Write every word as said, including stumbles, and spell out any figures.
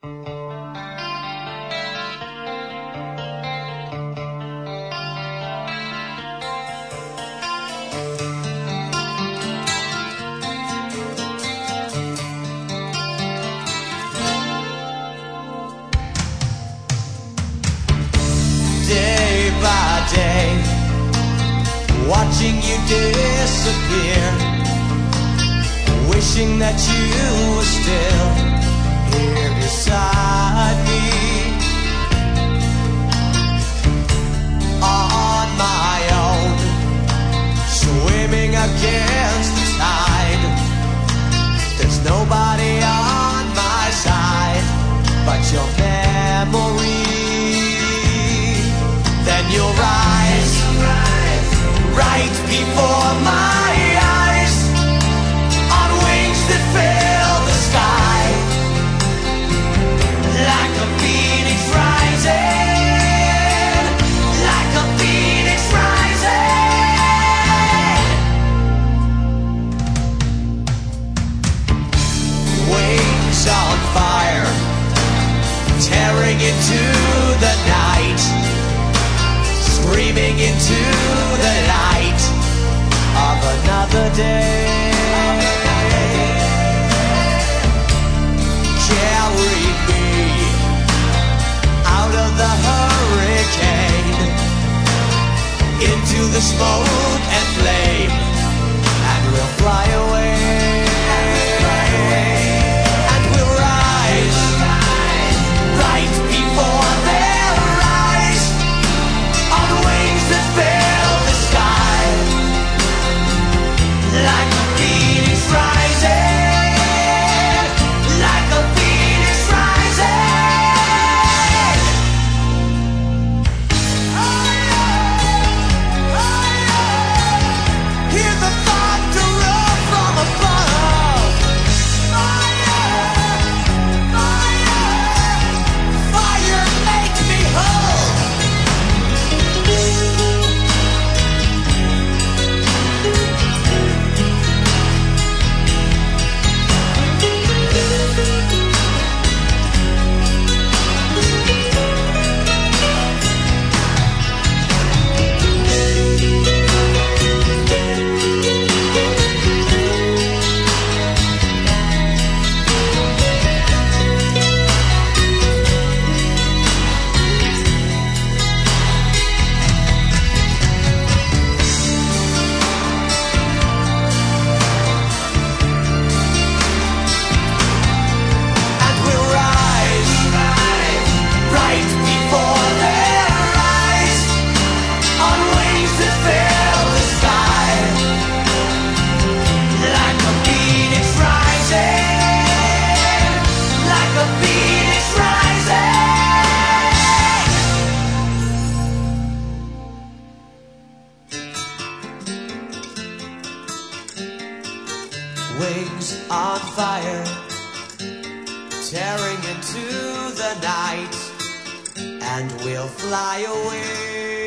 Day by day, watching you disappear, wishing that you were still here beside me. On my own, swimming against the tide, there's nobody on my side but your memory. Then you'll rise, right before my eyes, on wings that fill the sky, like a phoenix rising, like a phoenix rising. Wings on fire, tearing into the night, screaming into the light of another day. Carry me out of the hurricane, into the smoke and flame, and we'll fly away. And we'll rise, right before their eyes, on wings that fill the sky, like a phoenix rising, like a phoenix rising. Oh yeah, oh yeah. Hear the thunder roll from above. Fire, fire, fire makes me whole. And we'll rise, right before their eyes, on wings that fill the sky, like a phoenix rising, like a phoenix rising. Wings on fire, tearing into the night, and we'll fly away.